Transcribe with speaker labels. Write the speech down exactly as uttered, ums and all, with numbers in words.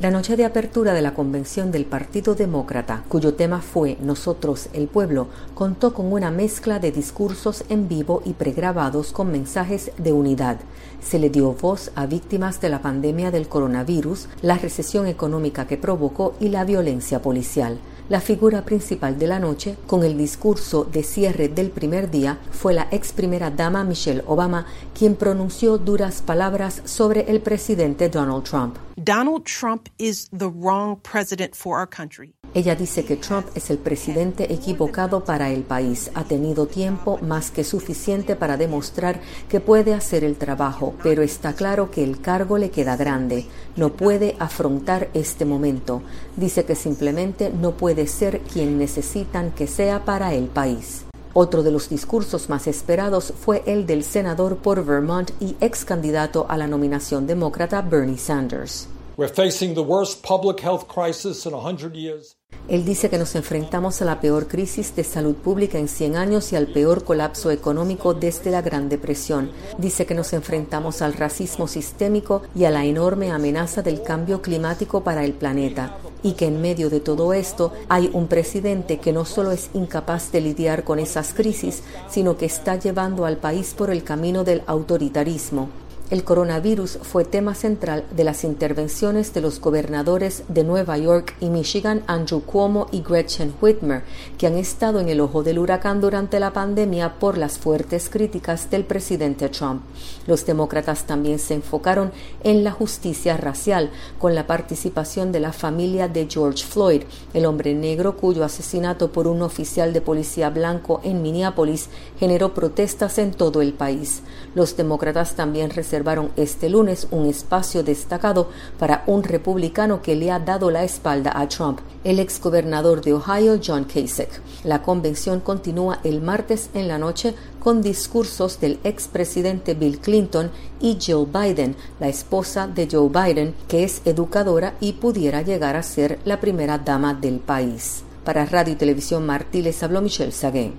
Speaker 1: La noche de apertura de la convención del Partido Demócrata, cuyo tema fue Nosotros, el pueblo, contó con una mezcla de discursos en vivo y pregrabados con mensajes de unidad. Se le dio voz a víctimas de la pandemia del coronavirus, la recesión económica que provocó y la violencia policial. La figura principal de la noche, con el discurso de cierre del primer día, fue la ex primera dama Michelle Obama, quien pronunció duras palabras sobre el presidente Donald Trump.
Speaker 2: Donald Trump is the wrong president for our country.
Speaker 1: Ella dice que Trump es el presidente equivocado para el país. Ha tenido tiempo más que suficiente para demostrar que puede hacer el trabajo, pero está claro que el cargo le queda grande. No puede afrontar este momento. Dice que simplemente no puede ser quien necesitan que sea para el país. Otro de los discursos más esperados fue el del senador por Vermont y ex candidato a la nominación demócrata Bernie Sanders.
Speaker 3: We're facing the worst public health crisis in one hundred years.
Speaker 1: Él dice que nos enfrentamos a la peor crisis de salud pública en cien años y al peor colapso económico desde la Gran Depresión. Dice que nos enfrentamos al racismo sistémico y a la enorme amenaza del cambio climático para el planeta. Y que en medio de todo esto hay un presidente que no solo es incapaz de lidiar con esas crisis, sino que está llevando al país por el camino del autoritarismo. El coronavirus fue tema central de las intervenciones de los gobernadores de Nueva York y Michigan, Andrew Cuomo y Gretchen Whitmer, que han estado en el ojo del huracán durante la pandemia por las fuertes críticas del presidente Trump. Los demócratas también se enfocaron en la justicia racial, con la participación de la familia de George Floyd, el hombre negro cuyo asesinato por un oficial de policía blanco en Minneapolis generó protestas en todo el país. Los demócratas también reservaron este lunes un espacio destacado para un republicano que le ha dado la espalda a Trump, el exgobernador de Ohio, John Kasich. La convención continúa el martes en la noche con discursos del expresidente Bill Clinton y Jill Biden, la esposa de Joe Biden, que es educadora y pudiera llegar a ser la primera dama del país. Para Radio y Televisión Martí les habló Michelle Sagué.